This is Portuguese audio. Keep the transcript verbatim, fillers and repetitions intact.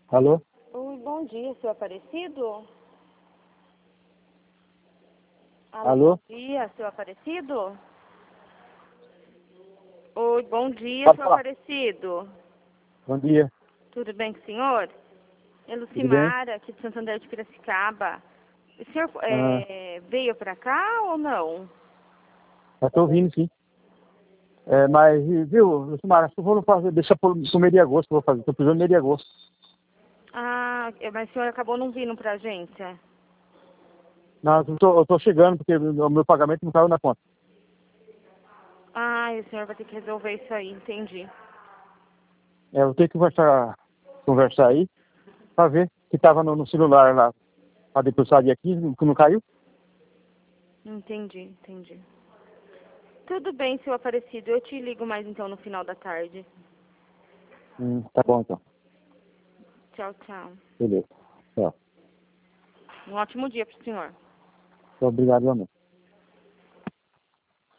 Alô? Oi, bom dia, seu Aparecido? Alô, Alô? bom dia, seu Aparecido? Oi, bom dia, Pode seu falar. Aparecido. Bom dia. Tudo bem com o senhor? É Tudo bem? Lucimara, aqui de Santo André de Piracicaba. O senhor Ah, é, veio pra cá ou não? eu tô ouvindo, sim. É, mas, viu, Lucimara, acho que eu vou fazer, deixa pro, pro mês de agosto, vou fazer. Tô precisando do mês de agosto. Ah, mas o senhor acabou não vindo pra agência? Não, eu tô, eu tô chegando, porque o meu pagamento não caiu na conta. Ah, o senhor vai ter que resolver isso aí, entendi. É, eu tenho que conversar, conversar aí, pra ver que tava no, no celular lá, pra depositar dia quinze, que não caiu. Entendi, entendi. Tudo bem, seu Aparecido. Eu te ligo mais então no final da tarde. Hum, tá bom, então. Tchau, tchau. Beleza. Tchau. Um ótimo dia pro senhor. Obrigado, igualmente.